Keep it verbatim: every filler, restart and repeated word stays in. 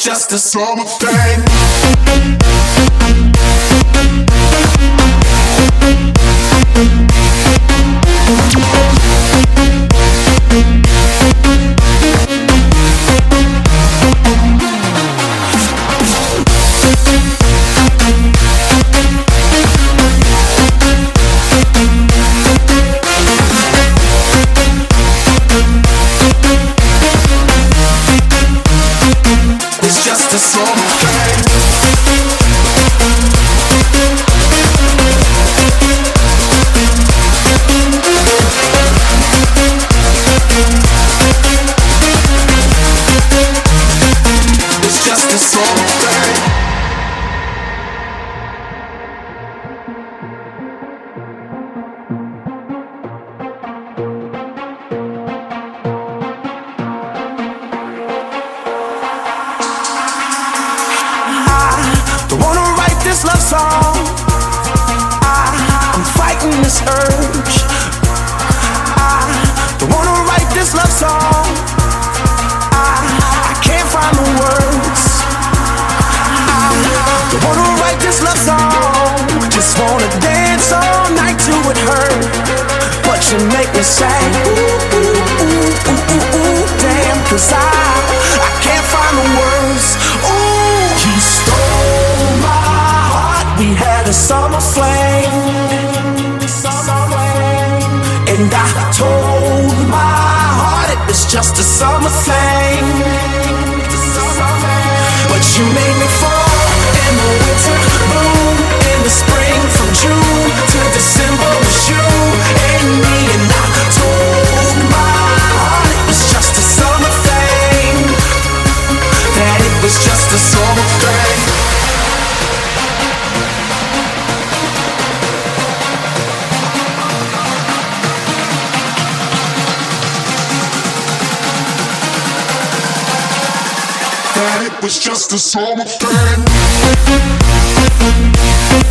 just a summer thing. It's just a summer thing. It's just a summer thing. This love song, I, I'm fighting this urge. I don't wanna write this love song. I, I can't find the words. I don't wanna write this love song. Just wanna dance all night to it hurt, but you make me say ooh, ooh, ooh, ooh, ooh, ooh, damn, 'cause I, I can't find the words. Ooh, you stole my. We had a summer flame, and I told my heart it was just a summer thing. But you made me fall in the winter, bloom in the spring, from June to December was you and me. And I told my heart it was just a summer thing, that it was just a summer thing. That it was just a summer thing.